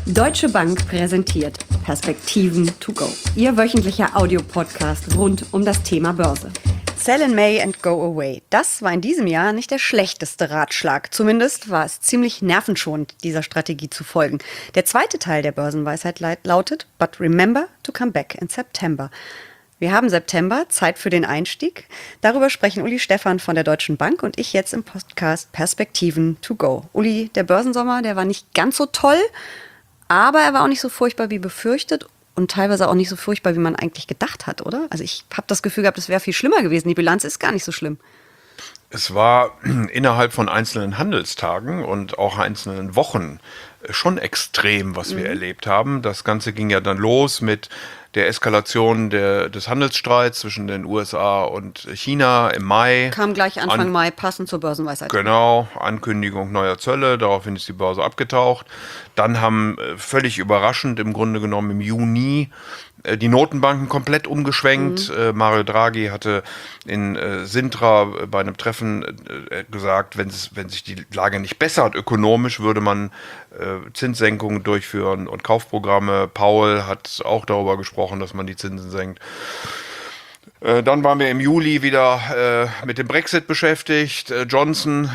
Deutsche Bank präsentiert Perspektiven to go. Ihr wöchentlicher Audiopodcast rund um das Thema Börse. Sell in May and go away. Das war in diesem Jahr nicht der schlechteste Ratschlag. Zumindest war es ziemlich nervenschonend, dieser Strategie zu folgen. Der zweite Teil der Börsenweisheit lautet, but remember to come back in September. Wir haben September, Zeit für den Einstieg. Darüber sprechen Uli Stephan von der Deutschen Bank und ich jetzt im Podcast Perspektiven to go. Uli, der Börsensommer, der war nicht ganz so toll, aber er war auch nicht so furchtbar wie befürchtet und teilweise auch nicht so furchtbar, wie man eigentlich gedacht hat, oder? Also ich habe das Gefühl gehabt, es wäre viel schlimmer gewesen. Die Bilanz ist gar nicht so schlimm. Es war innerhalb von einzelnen Handelstagen und auch einzelnen Wochen schon extrem, was wir erlebt haben. Das Ganze ging ja dann los mit der Eskalation des Handelsstreits zwischen den USA und China im Mai. Kam gleich Anfang Mai, passend zur Börsenweisheit. Genau, Ankündigung neuer Zölle, daraufhin ist die Börse abgetaucht. Dann haben völlig überraschend im Grunde genommen im Juni die Notenbanken komplett umgeschwenkt. Mario Draghi hatte in Sintra bei einem Treffen gesagt, wenn sich die Lage nicht bessert ökonomisch, würde man Zinssenkungen durchführen und Kaufprogramme. Paul hat auch darüber gesprochen, dass man die Zinsen senkt. Dann waren wir im Juli wieder mit dem Brexit beschäftigt. Johnson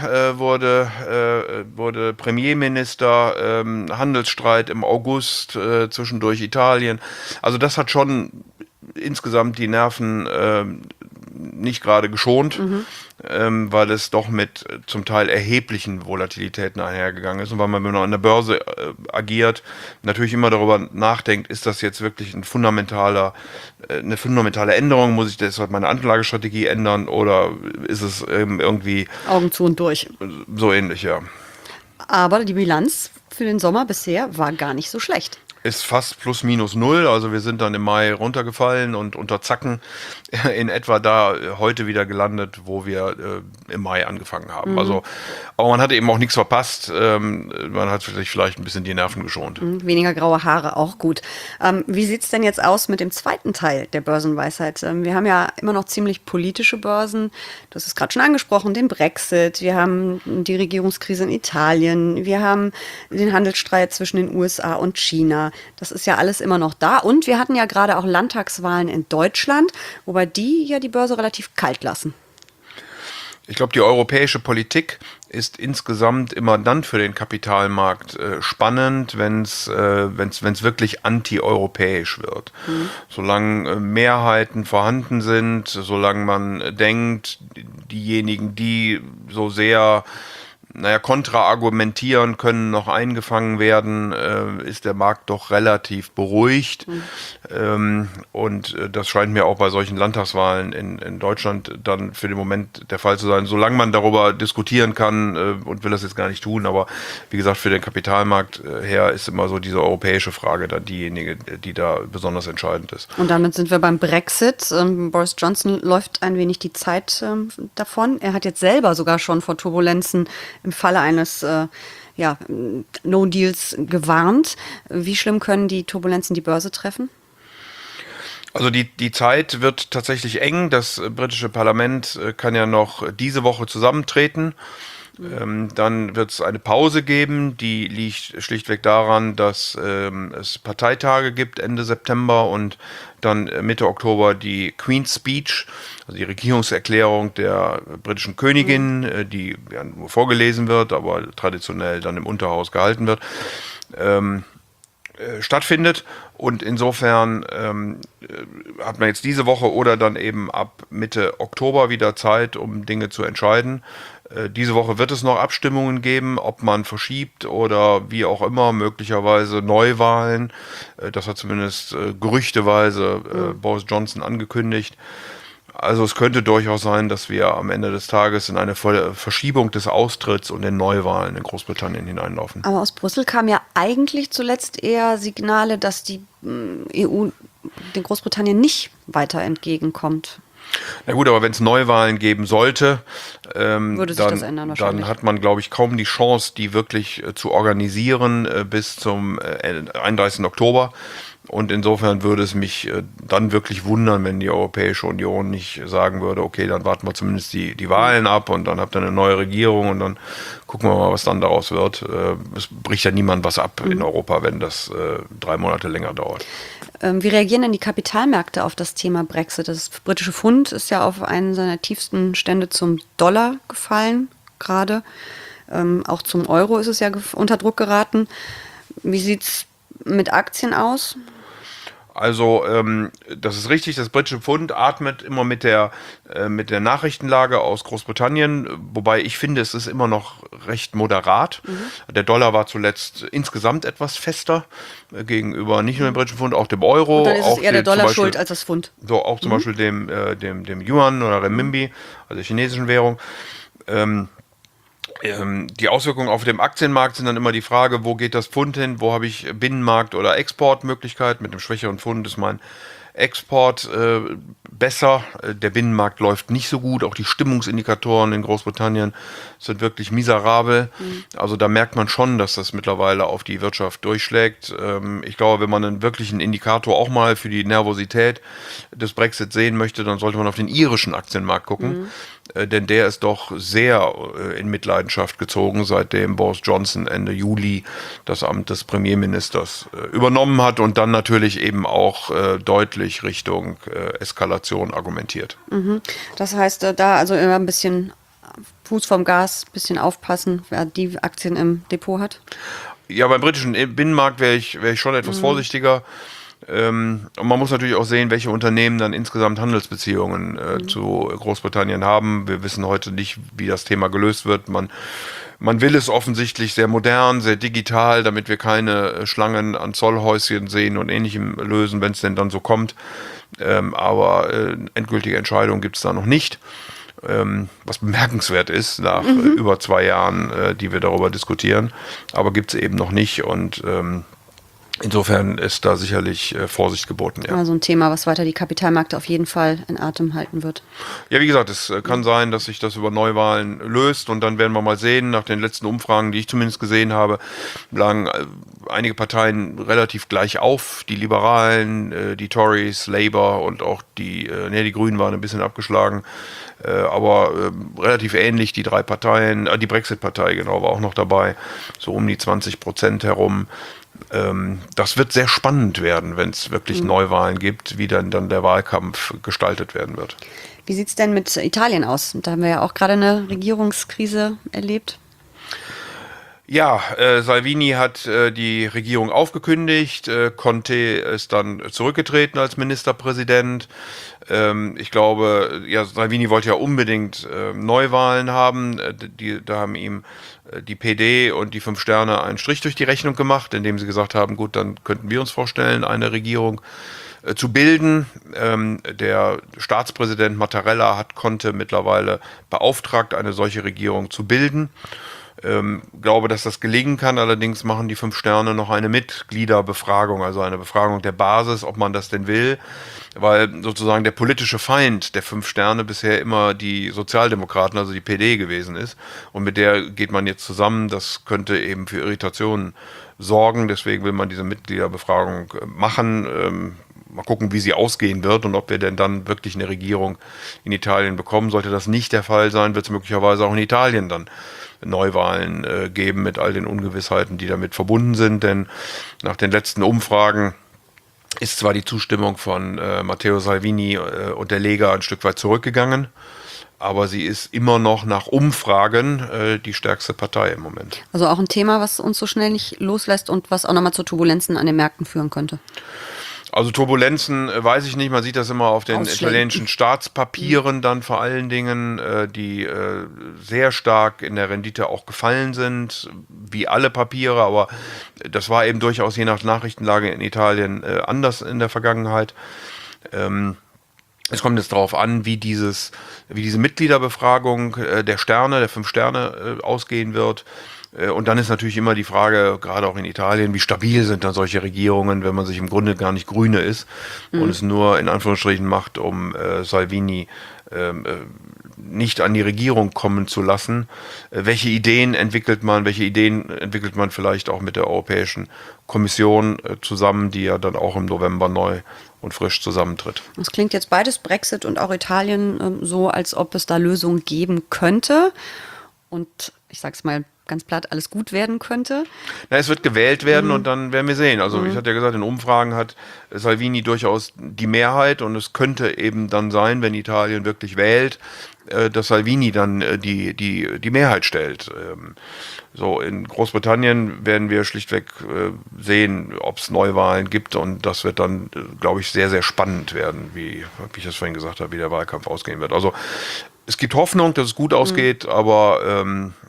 wurde Premierminister, Handelsstreit im August, zwischendurch Italien. Also das hat schon insgesamt die Nerven nicht gerade geschont, weil es doch mit zum Teil erheblichen Volatilitäten einhergegangen ist und weil man, wenn man an der Börse agiert, natürlich immer darüber nachdenkt, ist das jetzt wirklich eine fundamentale Änderung, muss ich deshalb meine Anlagestrategie ändern oder ist es irgendwie Augen zu und durch. So ähnlich, ja. Aber die Bilanz für den Sommer bisher war gar nicht so schlecht. Ist fast plus minus null, also wir sind dann im Mai runtergefallen und unter Zacken in etwa da heute wieder gelandet, wo wir im Mai angefangen haben. Also, aber man hatte eben auch nichts verpasst, man hat sich vielleicht ein bisschen die Nerven geschont. Weniger graue Haare, auch gut. Wie sieht es denn jetzt aus mit dem zweiten Teil der Börsenweisheit? Wir haben ja immer noch ziemlich politische Börsen, du hast es gerade schon angesprochen, den Brexit, wir haben die Regierungskrise in Italien, wir haben den Handelsstreit zwischen den USA und China. Das ist ja alles immer noch da. Und wir hatten ja gerade auch Landtagswahlen in Deutschland, wobei die ja die Börse relativ kalt lassen. Ich glaube, die europäische Politik ist insgesamt immer dann für den Kapitalmarkt spannend, wenn es wirklich anti-europäisch wird. Solange Mehrheiten vorhanden sind, solange man denkt, diejenigen, die so sehr kontraargumentieren können, noch eingefangen werden, ist der Markt doch relativ beruhigt. Und das scheint mir auch bei solchen Landtagswahlen in Deutschland dann für den Moment der Fall zu sein. Solange man darüber diskutieren kann und will das jetzt gar nicht tun, aber wie gesagt, für den Kapitalmarkt her ist immer so diese europäische Frage dann diejenige, die da besonders entscheidend ist. Und damit sind wir beim Brexit. Boris Johnson läuft ein wenig die Zeit davon. Er hat jetzt selber sogar schon vor Turbulenzen im Falle eines No-Deals gewarnt. Wie schlimm können die Turbulenzen die Börse treffen? Also die Zeit wird tatsächlich eng. Das britische Parlament kann ja noch diese Woche zusammentreten. Dann wird es eine Pause geben, die liegt schlichtweg daran, dass es Parteitage gibt Ende September und dann Mitte Oktober die Queen's Speech, also die Regierungserklärung der britischen Königin, die ja nur vorgelesen wird, aber traditionell dann im Unterhaus gehalten wird, stattfindet. Und insofern hat man jetzt diese Woche oder dann eben ab Mitte Oktober wieder Zeit, um Dinge zu entscheiden. Diese Woche wird es noch Abstimmungen geben, ob man verschiebt oder wie auch immer, möglicherweise Neuwahlen. Das hat zumindest gerüchteweise Boris Johnson angekündigt. Also es könnte durchaus sein, dass wir am Ende des Tages in eine Verschiebung des Austritts und den Neuwahlen in Großbritannien hineinlaufen. Aber aus Brüssel kamen ja eigentlich zuletzt eher Signale, dass die EU den Großbritannien nicht weiter entgegenkommt. Na gut, aber wenn es Neuwahlen geben sollte, würde sich das ändern wahrscheinlich. Dann hat man, glaube ich, kaum die Chance, die wirklich zu organisieren bis zum 31. Oktober. Und insofern würde es mich dann wirklich wundern, wenn die Europäische Union nicht sagen würde, okay, dann warten wir zumindest die Wahlen ab und dann habt ihr eine neue Regierung und dann gucken wir mal, was dann daraus wird. Es bricht ja niemand was ab in Europa, wenn das 3 Monate länger dauert. Wie reagieren denn die Kapitalmärkte auf das Thema Brexit? Das britische Pfund ist ja auf einen seiner tiefsten Stände zum Dollar gefallen, gerade. Auch zum Euro ist es ja unter Druck geraten. Wie sieht es mit Aktien aus? Also das ist richtig, das britische Pfund atmet immer mit der Nachrichtenlage aus Großbritannien, wobei ich finde, es ist immer noch recht moderat. Der Dollar war zuletzt insgesamt etwas fester gegenüber nicht nur dem britischen Pfund, auch dem Euro. Und dann ist es auch eher der Dollar Beispiel, schuld als das Pfund. So auch zum Beispiel dem Yuan oder Renminbi, also der chinesischen Währung. Die Auswirkungen auf dem Aktienmarkt sind dann immer die Frage, wo geht das Pfund hin, wo habe ich Binnenmarkt- oder Exportmöglichkeit. Mit dem schwächeren Pfund ist mein Export besser. Der Binnenmarkt läuft nicht so gut. Auch die Stimmungsindikatoren in Großbritannien sind wirklich miserabel. Also da merkt man schon, dass das mittlerweile auf die Wirtschaft durchschlägt. Ich glaube, wenn man einen wirklichen Indikator auch mal für die Nervosität des Brexit sehen möchte, dann sollte man auf den irischen Aktienmarkt gucken. Denn der ist doch sehr in Mitleidenschaft gezogen, seitdem Boris Johnson Ende Juli das Amt des Premierministers übernommen hat und dann natürlich eben auch deutlich Richtung Eskalation argumentiert. Das heißt, da also immer ein bisschen Fuß vom Gas, ein bisschen aufpassen, wer die Aktien im Depot hat. Ja, beim britischen Binnenmarkt wäre ich schon etwas vorsichtiger. Und man muss natürlich auch sehen, welche Unternehmen dann insgesamt Handelsbeziehungen zu Großbritannien haben. Wir wissen heute nicht, wie das Thema gelöst wird. Man will es offensichtlich sehr modern, sehr digital, damit wir keine Schlangen an Zollhäuschen sehen und Ähnlichem lösen, wenn es denn dann so kommt. Aber endgültige Entscheidungen gibt es da noch nicht. Was bemerkenswert ist nach über 2 Jahren, die wir darüber diskutieren. Aber gibt es eben noch nicht und insofern ist da sicherlich Vorsicht geboten. Ja. Also ein Thema, was weiter die Kapitalmärkte auf jeden Fall in Atem halten wird. Ja, wie gesagt, es kann sein, dass sich das über Neuwahlen löst und dann werden wir mal sehen, nach den letzten Umfragen, die ich zumindest gesehen habe, lagen einige Parteien relativ gleich auf. Die Liberalen, die Tories, Labour und auch die Grünen waren ein bisschen abgeschlagen. Aber relativ ähnlich, die 3 Parteien, die Brexit-Partei genau war auch noch dabei, so um die 20% herum. Das wird sehr spannend werden, wenn es wirklich Neuwahlen gibt, wie dann der Wahlkampf gestaltet werden wird. Wie sieht es denn mit Italien aus? Da haben wir ja auch gerade eine Regierungskrise erlebt. Ja, Salvini hat die Regierung aufgekündigt, Conte ist dann zurückgetreten als Ministerpräsident. Ich glaube, ja, Salvini wollte ja unbedingt Neuwahlen haben. Da haben ihm die PD und die 5 Sterne einen Strich durch die Rechnung gemacht, indem sie gesagt haben, gut, dann könnten wir uns vorstellen, eine Regierung zu bilden. Der Staatspräsident Mattarella hat Conte mittlerweile beauftragt, eine solche Regierung zu bilden. Glaube, dass das gelingen kann. Allerdings machen die 5 Sterne noch eine Mitgliederbefragung, also eine Befragung der Basis, ob man das denn will, weil sozusagen der politische Feind der 5 Sterne bisher immer die Sozialdemokraten, also die PD gewesen ist. Und mit der geht man jetzt zusammen. Das könnte eben für Irritationen sorgen. Deswegen will man diese Mitgliederbefragung machen. Mal gucken, wie sie ausgehen wird und ob wir denn dann wirklich eine Regierung in Italien bekommen. Sollte das nicht der Fall sein, wird es möglicherweise auch in Italien dann Neuwahlen geben mit all den Ungewissheiten, die damit verbunden sind. Denn nach den letzten Umfragen ist zwar die Zustimmung von Matteo Salvini und der Lega ein Stück weit zurückgegangen, aber sie ist immer noch nach Umfragen die stärkste Partei im Moment. Also auch ein Thema, was uns so schnell nicht loslässt und was auch nochmal zu Turbulenzen an den Märkten führen könnte. Also Turbulenzen weiß ich nicht, man sieht das immer auf den italienischen Staatspapieren dann vor allen Dingen, die sehr stark in der Rendite auch gefallen sind, wie alle Papiere, aber das war eben durchaus je nach Nachrichtenlage in Italien anders in der Vergangenheit. Es kommt jetzt darauf an, wie diese Mitgliederbefragung der 5 Sterne ausgehen wird. Und dann ist natürlich immer die Frage, gerade auch in Italien, wie stabil sind dann solche Regierungen, wenn man sich im Grunde gar nicht Grüne ist und es nur in Anführungsstrichen macht, um Salvini nicht an die Regierung kommen zu lassen. Welche Ideen entwickelt man vielleicht auch mit der Europäischen Kommission zusammen, die ja dann auch im November neu und frisch zusammentritt. Es klingt jetzt beides, Brexit und auch Italien, so, als ob es da Lösungen geben könnte und ich sag's mal ganz platt, alles gut werden könnte. Na, es wird gewählt werden und dann werden wir sehen. Also ich hatte ja gesagt, in Umfragen hat Salvini durchaus die Mehrheit und es könnte eben dann sein, wenn Italien wirklich wählt, dass Salvini dann die Mehrheit stellt. So, in Großbritannien werden wir schlichtweg sehen, ob es Neuwahlen gibt und das wird dann, glaube ich, sehr, sehr spannend werden, wie ich das vorhin gesagt habe, wie der Wahlkampf ausgehen wird. Also es gibt Hoffnung, dass es gut ausgeht, aber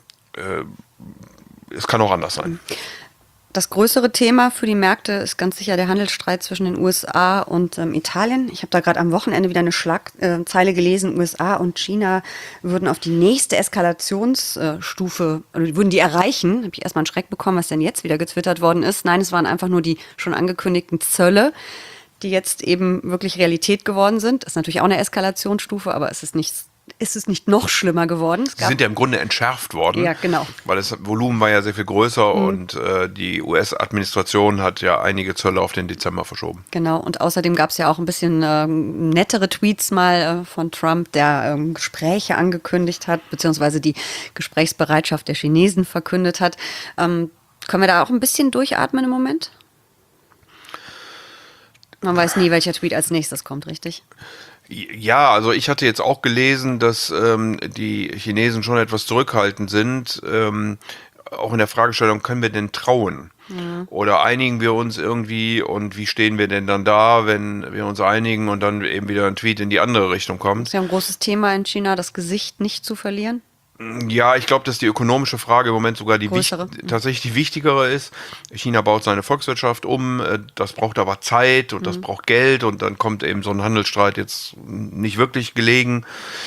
es kann auch anders sein. Das größere Thema für die Märkte ist ganz sicher der Handelsstreit zwischen den USA und Italien. Ich habe da gerade am Wochenende wieder eine Schlagzeile gelesen. USA und China würden auf die nächste Eskalationsstufe, oder würden die erreichen. Habe ich erstmal einen Schreck bekommen, was denn jetzt wieder getwittert worden ist. Nein, es waren einfach nur die schon angekündigten Zölle, die jetzt eben wirklich Realität geworden sind. Das ist natürlich auch eine Eskalationsstufe, aber es ist nicht noch schlimmer geworden. Sie sind ja im Grunde entschärft worden. Ja, genau. Weil das Volumen war ja sehr viel größer und die US-Administration hat ja einige Zölle auf den Dezember verschoben. Genau, und außerdem gab es ja auch ein bisschen nettere Tweets mal von Trump, der Gespräche angekündigt hat, beziehungsweise die Gesprächsbereitschaft der Chinesen verkündet hat. Können wir da auch ein bisschen durchatmen im Moment? Man weiß nie, welcher Tweet als nächstes kommt, richtig? Ja, also ich hatte jetzt auch gelesen, dass die Chinesen schon etwas zurückhaltend sind, auch in der Fragestellung, können wir denn trauen? Ja. Oder einigen wir uns irgendwie und wie stehen wir denn dann da, wenn wir uns einigen und dann eben wieder ein Tweet in die andere Richtung kommt? Das ist ja ein großes Thema in China, das Gesicht nicht zu verlieren. Ja, ich glaube, dass die ökonomische Frage im Moment sogar tatsächlich die wichtigere ist. China baut seine Volkswirtschaft um, das braucht aber Zeit und das braucht Geld und dann kommt eben so ein Handelsstreit jetzt nicht wirklich gelegen.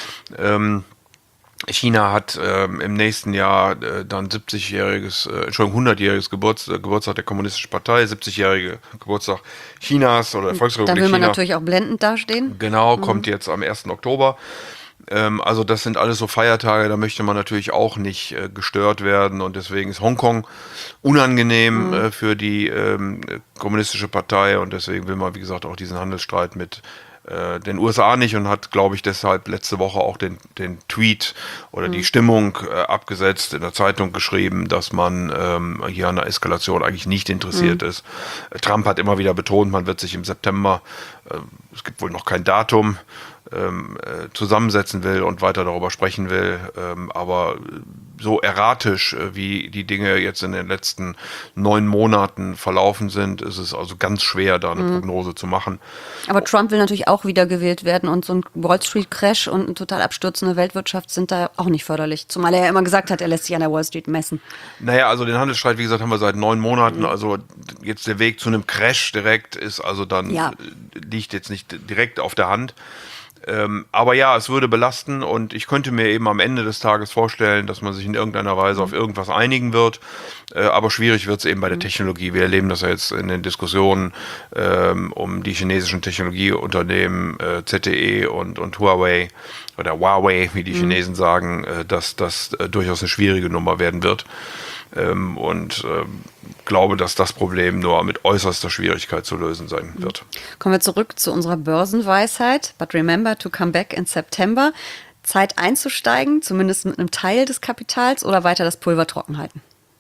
China hat im nächsten Jahr dann 100-jähriges Geburtstag der Kommunistischen Partei, 70-jährige Geburtstag Chinas oder der Volksrepublik China. Da will man natürlich auch blendend dastehen. Genau, kommt jetzt am 1. Oktober. Also das sind alles so Feiertage, da möchte man natürlich auch nicht gestört werden und deswegen ist Hongkong unangenehm für die Kommunistische Partei und deswegen will man, wie gesagt, auch diesen Handelsstreit mit den USA nicht und hat, glaube ich, deshalb letzte Woche auch den Tweet oder die Stimmung abgesetzt, in der Zeitung geschrieben, dass man hier an der Eskalation eigentlich nicht interessiert ist. Trump hat immer wieder betont, man wird sich im September, es gibt wohl noch kein Datum, zusammensetzen will und weiter darüber sprechen will, aber so erratisch, wie die Dinge jetzt in den letzten 9 Monaten verlaufen sind, ist es also ganz schwer, da eine Prognose zu machen. Aber Trump will natürlich auch wiedergewählt werden und so ein Wall Street Crash und eine total abstürzende Weltwirtschaft sind da auch nicht förderlich, zumal er ja immer gesagt hat, er lässt sich an der Wall Street messen. Naja, also den Handelsstreit, wie gesagt, haben wir seit 9 Monaten, also jetzt der Weg zu einem Crash direkt ist also dann, liegt jetzt nicht direkt auf der Hand. Aber ja, es würde belasten und ich könnte mir eben am Ende des Tages vorstellen, dass man sich in irgendeiner Weise auf irgendwas einigen wird. Aber schwierig wird es eben bei der Technologie. Wir erleben das ja jetzt in den Diskussionen um die chinesischen Technologieunternehmen ZTE und Huawei oder Huawei, wie die Chinesen sagen, dass das durchaus eine schwierige Nummer werden wird. Und glaube, dass das Problem nur mit äußerster Schwierigkeit zu lösen sein wird. Kommen wir zurück zu unserer Börsenweisheit. But remember to come back in September. Zeit einzusteigen, zumindest mit einem Teil des Kapitals oder weiter das Pulver trocken halten?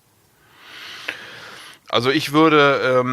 Also ich würde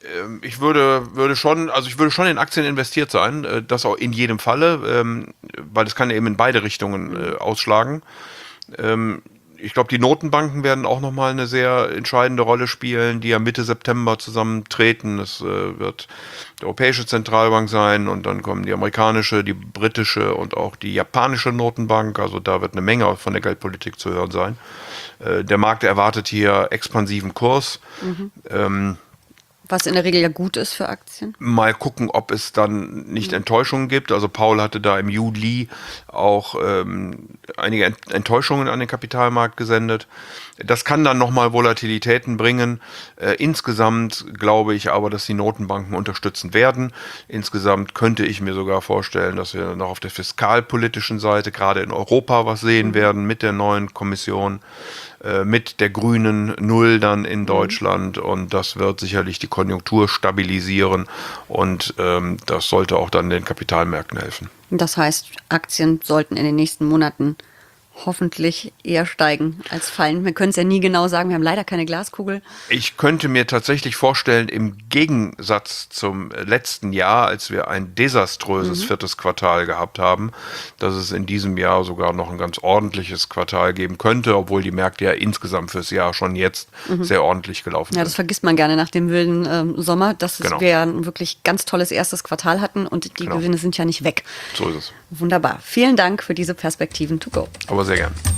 schon in Aktien investiert sein, das auch in jedem Falle, weil das kann eben in beide Richtungen ausschlagen. Ich glaube, die Notenbanken werden auch nochmal eine sehr entscheidende Rolle spielen, die ja Mitte September zusammentreten. Das wird die Europäische Zentralbank sein und dann kommen die amerikanische, die britische und auch die japanische Notenbank. Also da wird eine Menge von der Geldpolitik zu hören sein. Der Markt erwartet hier expansiven Kurs. Was in der Regel ja gut ist für Aktien. Mal gucken, ob es dann nicht Enttäuschungen gibt. Also Paul hatte da im Juli auch einige Enttäuschungen an den Kapitalmarkt gesendet. Das kann dann nochmal Volatilitäten bringen. Insgesamt glaube ich aber, dass die Notenbanken unterstützen werden. Insgesamt könnte ich mir sogar vorstellen, dass wir noch auf der fiskalpolitischen Seite gerade in Europa was sehen werden mit der neuen Kommission, mit der grünen Null dann in Deutschland, und das wird sicherlich die Konjunktur stabilisieren, und das sollte auch dann den Kapitalmärkten helfen. Das heißt, Aktien sollten in den nächsten Monaten hoffentlich eher steigen als fallen. Wir können es ja nie genau sagen, wir haben leider keine Glaskugel. Ich könnte mir tatsächlich vorstellen, im Gegensatz zum letzten Jahr, als wir ein desaströses viertes Quartal gehabt haben, dass es in diesem Jahr sogar noch ein ganz ordentliches Quartal geben könnte, obwohl die Märkte ja insgesamt fürs Jahr schon jetzt sehr ordentlich gelaufen sind. Ja, das vergisst man gerne nach dem wilden Sommer, dass Genau. wir ein wirklich ganz tolles erstes Quartal hatten und die Gewinne sind ja nicht weg. So ist es. Wunderbar. Vielen Dank für diese Perspektiven to go. Aber sehr gern.